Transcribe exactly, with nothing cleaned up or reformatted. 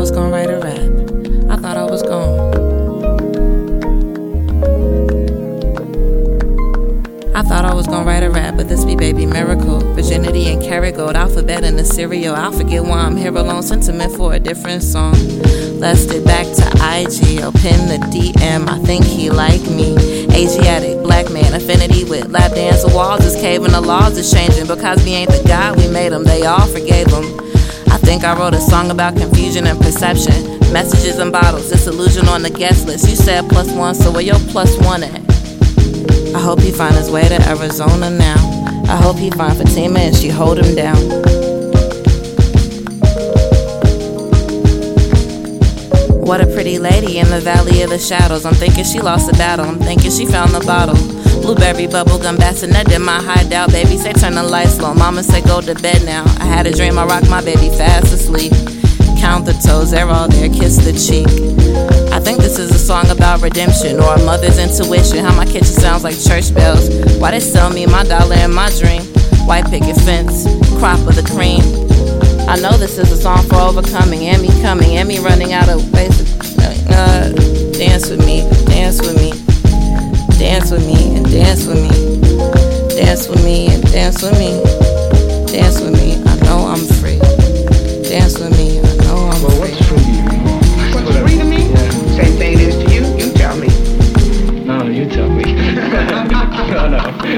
was gonna write a rap. I thought I was gone. I thought I was gonna write a rap, but this be baby miracle. Virginity and carrot gold, alphabet in the cereal. I'll forget why I'm here alone, sentiment for a different song. Left it back to I G, I'll pin the D M, I think he like me. Asiatic, black man, affinity with lap dance. The walls is caving, the laws is changing. Because we ain't the God we made them, they all forgave them. I think I wrote a song about confusion and perception. Messages and bottles, disillusion on the guest list. You said plus one, so where your plus one at? I hope he find his way to Arizona now. I hope he find Fatima and she hold him down. What a pretty lady in the valley of the shadows. I'm thinking she lost the battle. I'm thinking she found the bottle. Blueberry bubblegum bassinet in my hideout. Baby say turn the lights low. Mama say go to bed now. I had a dream I rocked my baby fast asleep. Count the toes, they're all there, kiss the cheek. I think this is a song about redemption or a mother's intuition. How my kitchen sounds like church bells. Why they sell me my dollar and my dream? White picket fence, crop of the cream. I know this is a song for overcoming and me coming and me running out of ways to uh, dance with me, dance with me, dance with me and dance with me, dance with me and dance with me, dance with me. I know I'm free. Dance with me. I know I'm well, free. What's free to you? What's free to me? Yeah. Same thing it is to you. You tell me. No, you tell me. no, no.